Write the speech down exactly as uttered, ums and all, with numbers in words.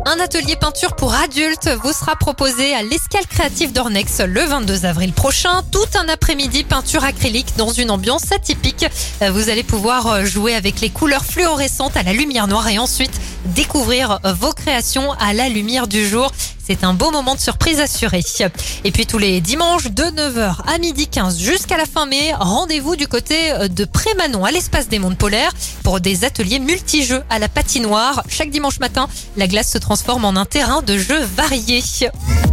Un atelier peinture pour adultes vous sera proposé à l'Escale Créative d'Ornex le vingt-deux avril prochain. Tout un après-midi peinture acrylique dans une ambiance atypique. Vous allez pouvoir jouer avec les couleurs fluorescentes à la lumière noire et ensuite découvrir vos créations à la lumière du jour. C'est un beau moment de surprise assuré. Et puis tous les dimanches de neuf heures à midi quinze jusqu'à la fin mai, rendez-vous du côté de Prémanon à l'espace des Mondes Polaires pour des ateliers multijeux à la patinoire. Chaque dimanche matin, la glace se transforme en un terrain de jeux variés.